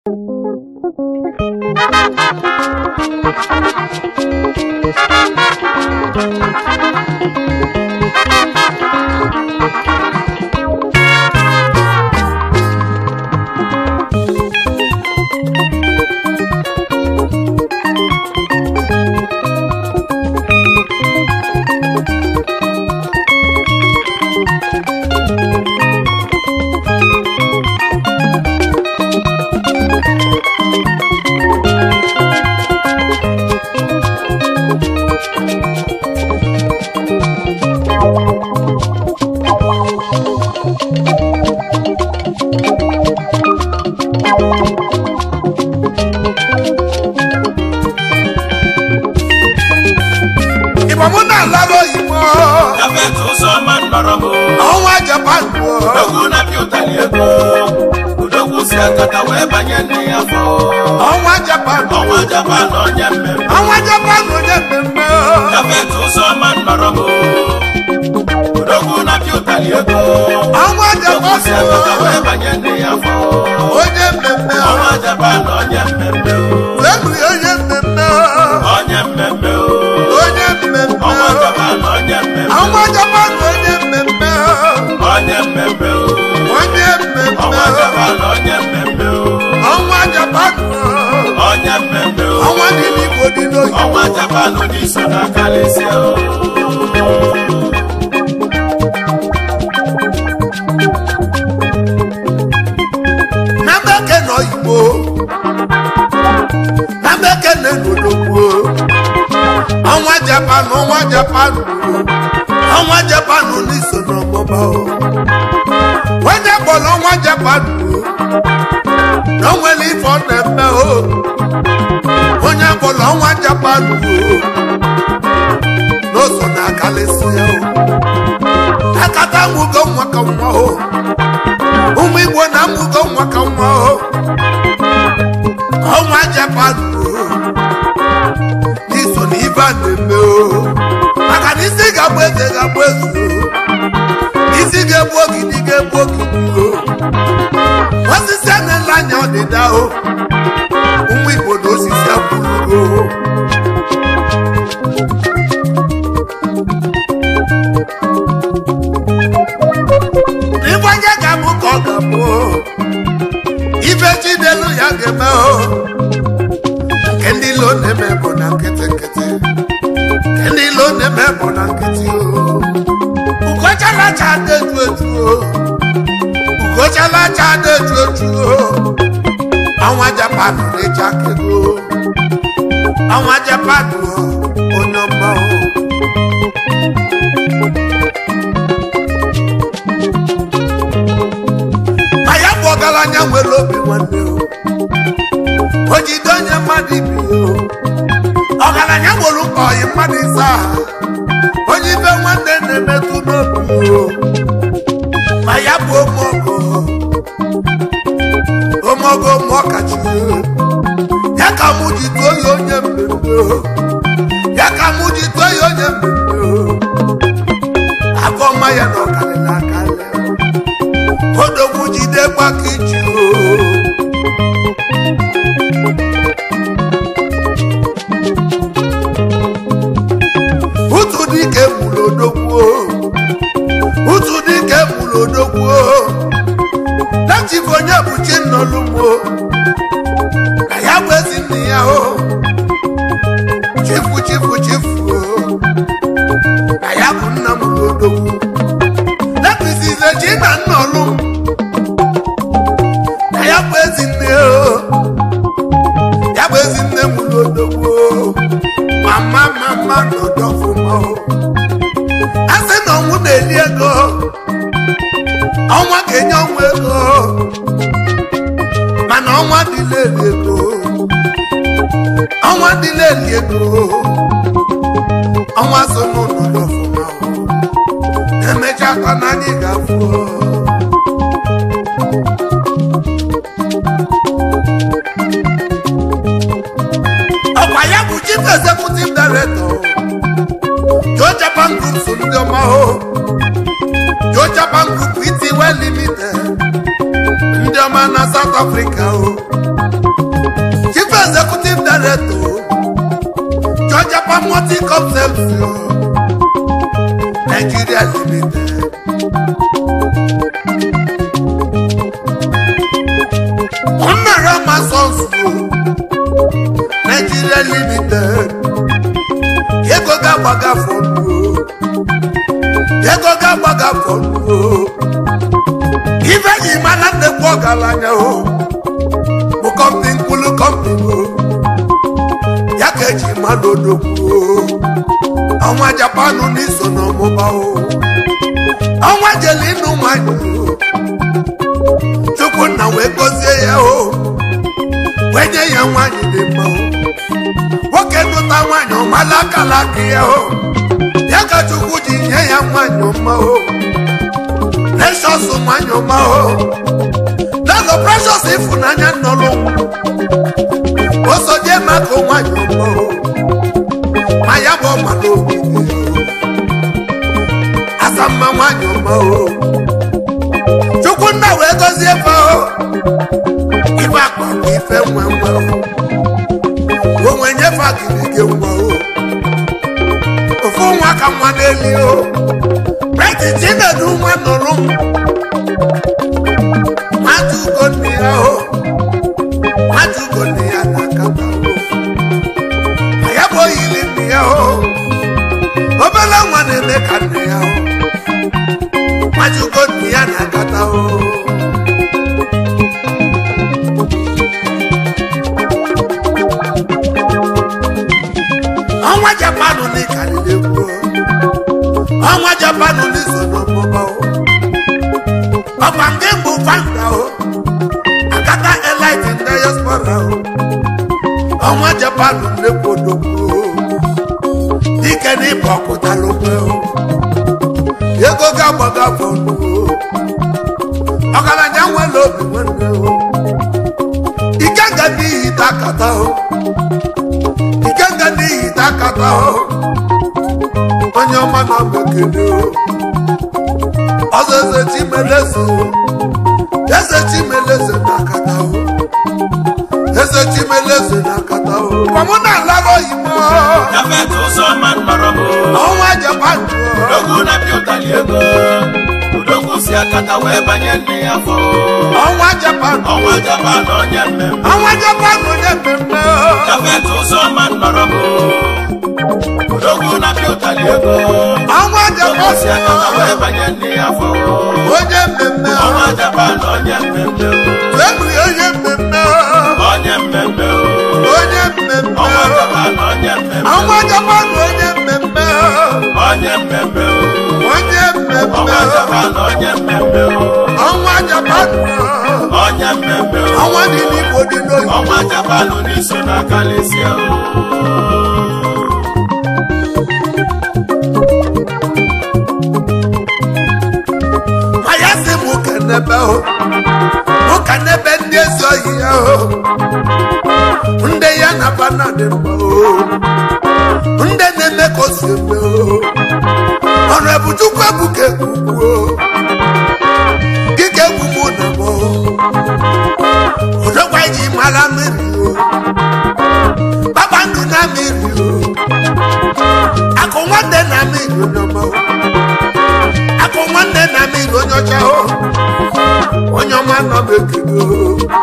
Executive Director, Joe Japan Group Sundioma, Joe Japan Group Pty Limited, Ndioma na South Africa. automotive concepts Nigeria Limited. Honorama Sons Nigeria Limited. Yego Gabaga Fondo. Even the man at the Bogalanya, company, Kulu company, Yakeji Madodo, Awa Japan ni sono mobao, Awa Jelinu Manu, Chukuna Wekoze Yao, Wenye Yamani de Mao, Wakenu Tawanyo, Malaka Laki Yao, Yakachukuji Yamani Mao, Precious Manyo Mao. The precious if Nanya Nolo also Jemako Mayomo Mayabo Malo Asama Mayomo Chukuna Wegoziefo Iwako Ife Mwembo Wenye Fakiri Mwo Ofunwa Kamwanelio Preti Jina Duma Nolo Matugonia Nakata. Ayabo Ilindia, Obala one in the country. Matugonia Nakata. Onwa Japan ni Kalidepo. Onwa Japan ni Sonomo. Opangembu Fandao. Akata Elite in diaspora. Onwa Japan ne Podoko. Dikeni Pokota Lope. Yego Gabaga Fondo. Okala Nyanwa Lope Wende. Ikanga ni Itakata. Ikanga ni Itakata. Onyoma na Mekene. Ozeze Chimeleze. Eze Chimeleze Nakata. Eze Chimeleze Nakata. Pamona Laro Imo. Yafeto Soman Marobo. Onwa Japan. Udogu na Piotaliego. Udogu si akata weba nyene yafo. Onwa Japan. Onwa Japan onyemme. Onwa Japan onyemme. Yafeto Soman Marobo. Udogu na Piotaliego. Onwa Japan si akata weba nyene yafo. Onyemme. Onwa Japan onyemme. Webu onyemme. Onyemme. Onyemme. Onwa Japan onyemme. Onwa Japan onyemme. Onyemme. Onyemme. Onwa Japan onyemme. Onwa Japan. Onyemme. Onwa dini bodino. Onwa Japan ni sona Kalesia. Mayase mukanebe o. Mukanebe ndezo ya o. Nde ya na bana de o. Nde neme koseme o. Ono ebutukwe buke kuku o. Kike kumu na mo. Odokwa ji mala miri o. Baba ndu na miri o. Akonwande na miri o no mo. Akonwande na miri o nyocha o. Onyoma na bekene o.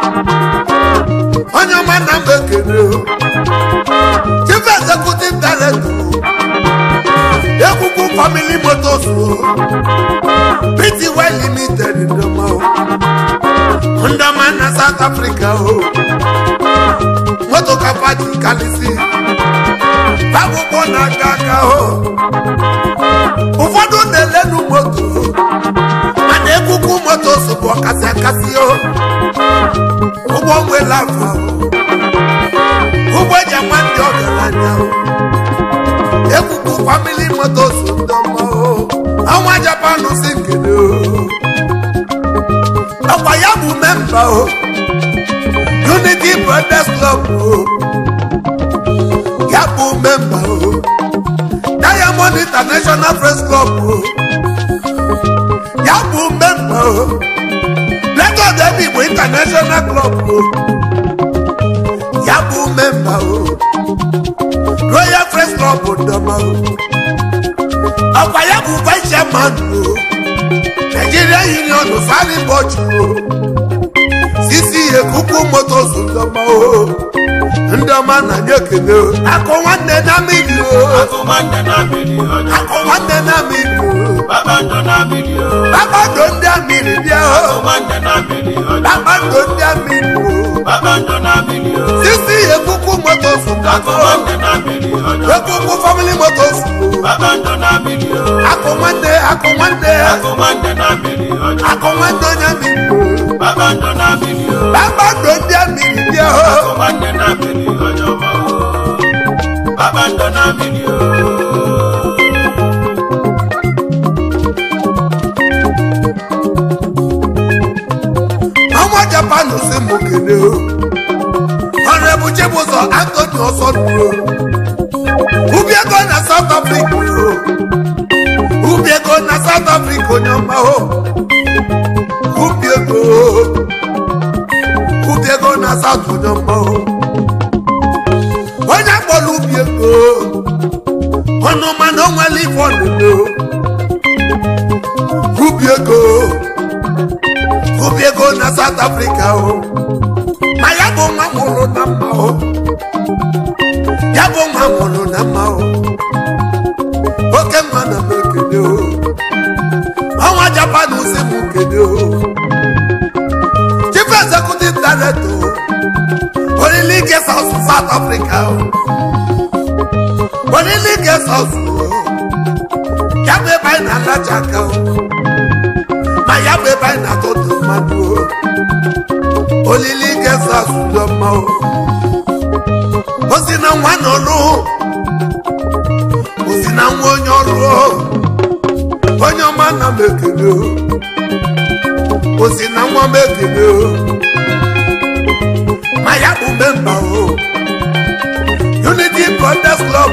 Onyoma na bekene o. Chief Executive Director Ekuku Family Motors Pretty Well Limited in Ndoma Ndoma na South Africa Moto Kapati Kalisi Babu Bona Gaga Ụfọdụ na-elenu moto mana Ekuku Motors bụ ọkasị ụgbọ nwere afa ụgbọ jama ndị ọgaranya Ekuku Family Motors Ndoma Onwa Japan si nkele ọkwa ya bụ memba Unity Brothers Club ya bụ memba Diamond International Press Club ya bụ memba Lagos Igbo International Club ya bụ memba Royal Press Club ndọma ọkwa ya bụ vice chairman Nigeria Union Fari Bochi CC Ekuku Motors ndọma na nye ekele akụ nwanne na mmiri Babando ndị amiri bịa Babando ndị amiri Sisi Ekuku Motors Ekuku Family Motors akụ nwanne onye amiri Babando ndị amiri bịa ọmọ Japan si mụ kele Honorable Chibuzo Anthony Osondu ubiego na South Africa onye ọma ubiego na South onye ọma onye akpọrọ ubiego ọnụma na onwere ife ọnụnụ ubiego na South Africa ma ya bụ nwa mụrụ na mma oke nwa na m ekele ọnwa Japan si m kele Chief Executive Director Olili Guest House South Africa Olili Guest House ya bụ ebe anyị na-alacha aka ma ya bụ ebe anyị na-atụtụ mmadụ Olili Guest House ndọma o si na nwa n'ọrụ o si na nwa onye ọrụ onye ọma na m ekele o si na nwa m ekele ma ya bụ memba Unity Brothers Club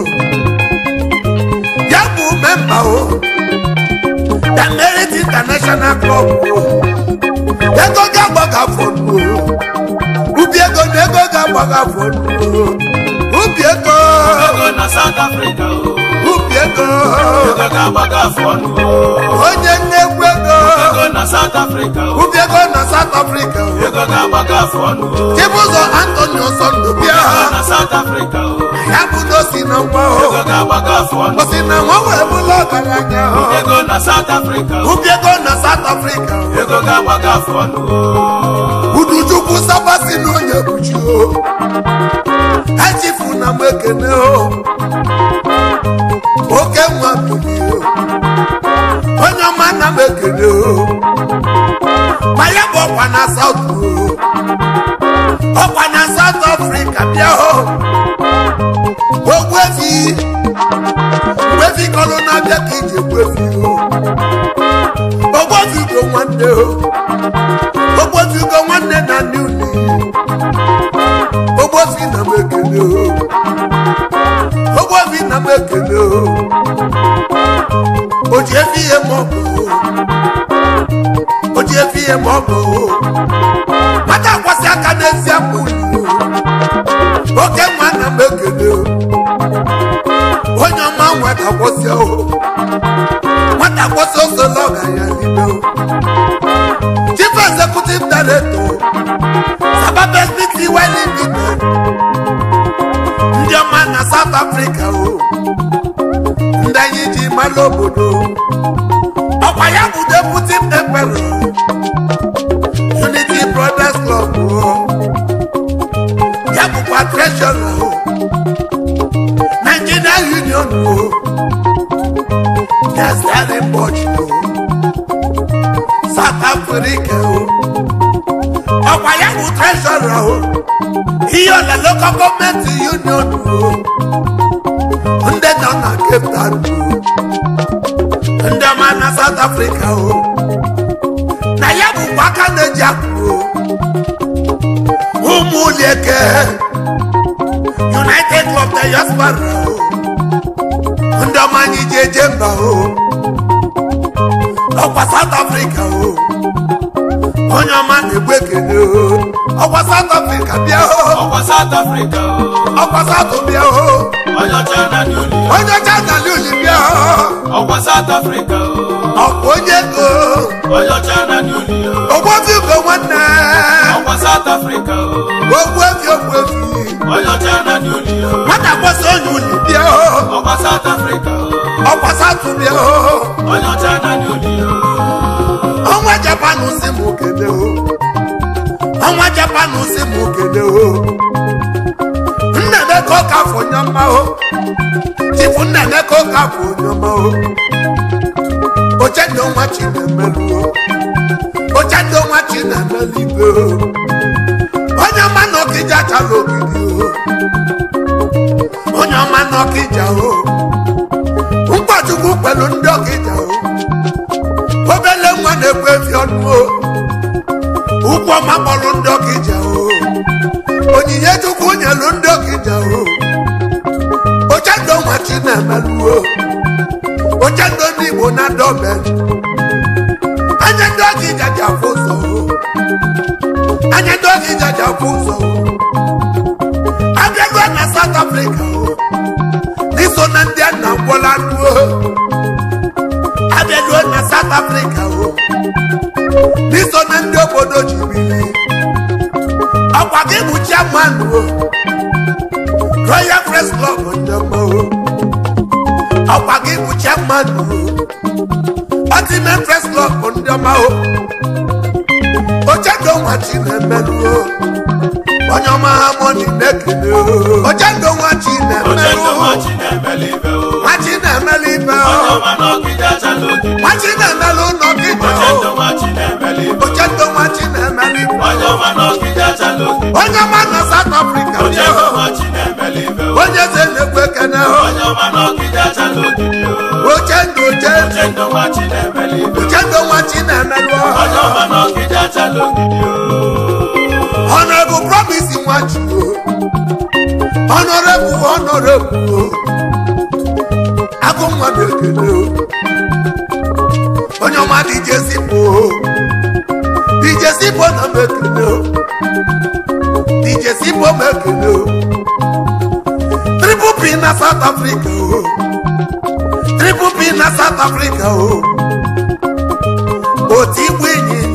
ya bụ memba The Merit International Club ego ga-agbaga fọdụ ubiego na ego ga-agbaga fọdụ ubiego na South Africa ubiego ga-agbaga fọdụ onye nnekwu ego na South Africa ubiego na South Africa ga-agbaga fọdụ Chibuzo Anthony Osondu bịa na South Africa ya bụdo si na nwa ga-agbaga fọdụ o si na nwa wee bụla ọgaranya ego na South Africa ubiego na South Africa ga-agbaga fọdụ Uduchukwu Sabasi na onye buchi echifu na m ekene oke nwa buli onye ọma na m ekene ma ya bụ ọkwa na South Africa bịa ogwefi kọrọ na-abịa ka iji egwefi ogwefigo nwanne na ndị uli ogwefi na m ekele o ji efi ihe ma ọ bụ mata akwasị aka n'ezi akpụ oke nwa na m ekele onye ọma nweta kwụsị nwata kwụsị osola ọganya n'ime Chief Executive Director Sababes Pty Limited ndị ọma na South Africa ndị anyị ji mara obodo ọkwa ya bụ Deputy Emperor Unity Brothers Club ya bụkwa Treasurer Nigeria Union na Sterling Bochi South Africa ọkwa ya bụ Treasurer ihe ọla Local Government Union ndị nọ na Cape Town ndị ọma na South Africa na ya bụkwa aka na-eji akụ ụmụ ụlọeke United Club Diaspora ndị ọma anyị ji eje mba ọkwa South Africa onye ọma na-egbu ekele ọkwa South Africa bịa ọkwa South Africa ọkwa South bịa onye ọcha na Liuli bịa ọkwa South Africa ọkwa onye ego onye ọcha na Liuli ogbuefi ugo nwanne ọkwa South Africa ogbuefi onye ọcha na Liuli nwata kwasị onye uli bịa ọkwa South Africa ọkwa South bịa onye ọcha na Liuli ọnwa Japan si m kele ọnwa Japan si m kele Nnemeka Ọkafọ onye ọma Chifu Nnemeka Ọkafọ onye ọma Ochendo nwa Chinemelu Ochendo nwa Chinemelu ibe onye ọma n'Ọkịja chala ogidi onye ọma n'Ọkịja mkpọchukwu kwelu ndị Ọkịja obele nwa na-ekwe efi ọnụ ụkwụ ọma kpọrọ ndị Ọkịja onyinye Chukwu nyelu ndị Ọkịja Ochendo nwa Chinemelu Ochendo ndị Igbo na dobe anya ndị Ọkịja ji afụ ụzọ anya ndị Ọkịja ji afụ ụzọ abịago na South Africa n'iso na ndị a na-agwọla anụ abịago na South Africa n'iso na ndị obodo jibiri ọkwa gị bụ chairman Royal Press Club ndọma ọkwa gị bụ chairman Ultimate Press Club ndọma Ochendo nwa Chinemelu onye ọma Harmony na-ekele Ochendo nwa Chinemelu nwa Chinemelu ibe nwa Chinemelu n'Ọkịja Ochendo nwa Chinemelu ibe onye ọma na South Africa onye eze na-ekwe ekene Ochendo nwa Chinemelu Honorable Promise Nwachukwu Honorable agụ nwa na-ekele onye ọma DJ Sipo na mekele DJ Sipo mekele Triple P na South Africa Triple P na South Africa otigbu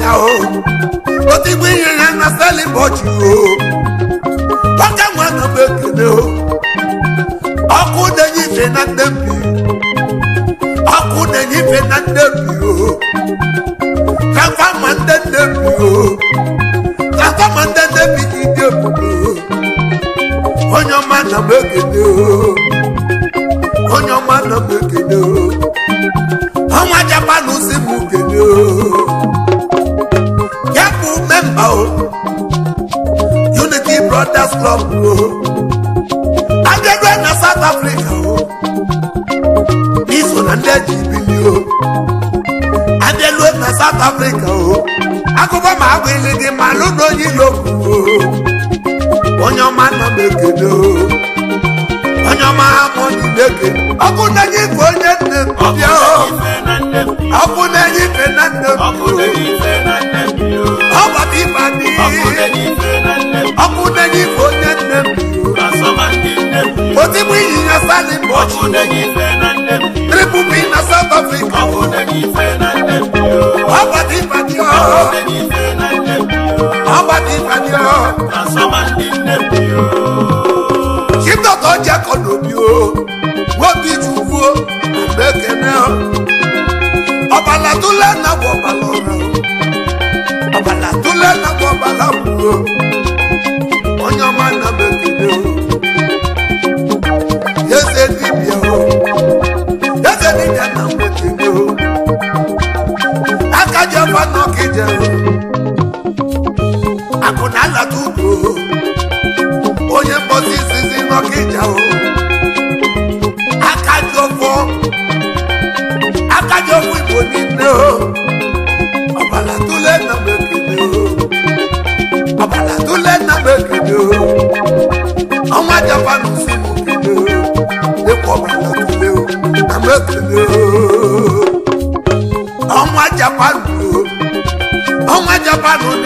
ịnyịnya na Stellenbosch nwoke nwa na mekele ọkụ na-enye ife na Nnewi ọkụ na-enye ife na Nnewi transfọma ndị Nnewi transfọma ndị Nnewi dị dị ebube onye ọma na mekele onye ọma na mekele ọnwa Japan si m kele ya bụ memba Unity Brothers Club agagwe na South Africa n'iso na ndị ejibili abịalue na South Africa akụkọ ma agwa ili gị ma alụ na onye ilobu onye ọma na m ekele onye ọma Harmony na-ekele ọkụ na-enye ife onye nne m bịa ọkụ na-enye ife na nne m ọbata ife adị ọkụ na-enye ife onye nne m otigbu ịnyịnya Stellenbosch Triple P na South Africa ọbata ife adị Chibdọta Ojeko n'obi nwobi Chukwu na-ekene ọbala tụle na bụ ọbala ọra ọbala tụle na bụ ọbala kwuo onye ọma na m ekele eze dibịa na m ekele aka ji ọfa n'Ọkịja akụ na alata ugo onye mkpọsi izizi n'Ọkịja aka ji ọfọ Igbo niile ọbala tụle na m ekele ọbala tụle na m ekele ọnwa Japan si m kele dịkwa ọbala tụle na m ekele ọnwa Japan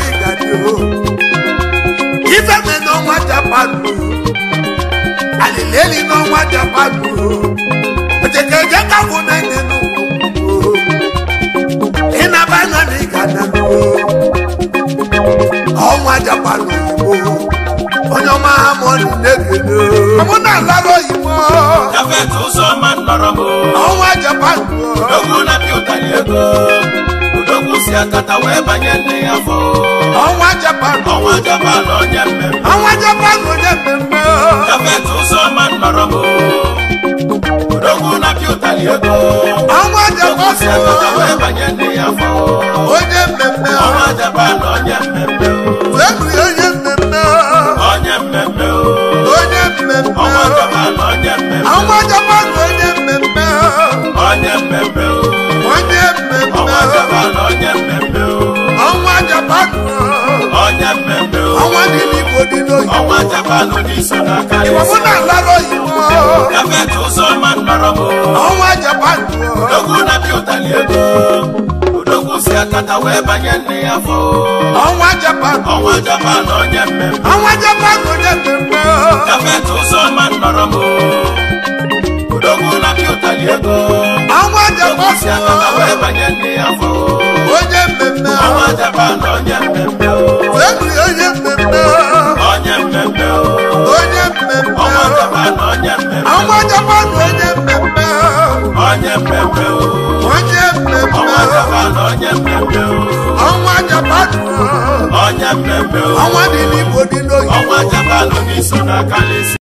mọni negede ọmọ náà lárọ yìí mọ. Jafet Uzoma nọrọmọ. Ọnwa Japan. Odogwu na bi ụtali ego. Odogwu si akata wee banye nne ya afọ. Ọnwa Japan. Ọnwa Japan onye mmemme. Ọnwa Japan onye mmemme. Jafet Uzoma nọrọmọ. Odogwu na bi ụtali ego. Ọnwa Japan. Odogwu si akata wee banye nne ya afọ. Onye mmemme. Ọnwa Japan onye mmemme. Ebiri onye mmemme. Onye mmemme. Onye mmemme. Ọnwa Japan onye mmemme. Ọnwa Japan onye mmemme. Onye mmemme. Onye mmemme. Ọnwa Japan onye mmemme. Ọnwa Japan. Onye mmemme. Ọnwa dị n'Igbo dị n'oyibo. Ọnwa Japan n'iso n'aka Igbo mụ na laro Igbo. Jafet Uzoma nọrọmọ. Ọnwa Japan. Odogwu na bi ụtali ego. Odogwu si akata wee banye nne ya afọ. Ọnwa Japan. Ọnwa Japan onye mmemme. Ọnwa Japan onye mmemme. Jafet Uzoma nọrọmọ. Odogwu na bi ụtali ego. Ọnwa Odogwu si akata wee Japan. banye nne ya afọ. Onye mmemme. Ọnwa Japan onye mmemme. Ebiri onye mmemme. Onye mmemme. Onye mmemme. Ọnwa Japan onye mmemme. Ọnwa Japan onye mmemme. Onye mmemme. Onye mmemme. Ọnwa Japan onye mmemme. Ọnwa Japan. Onye mmemme. Ọnwa dị n'Igbo dị n'oyibo. Ọnwa Japan n'iso n'aka n'isi.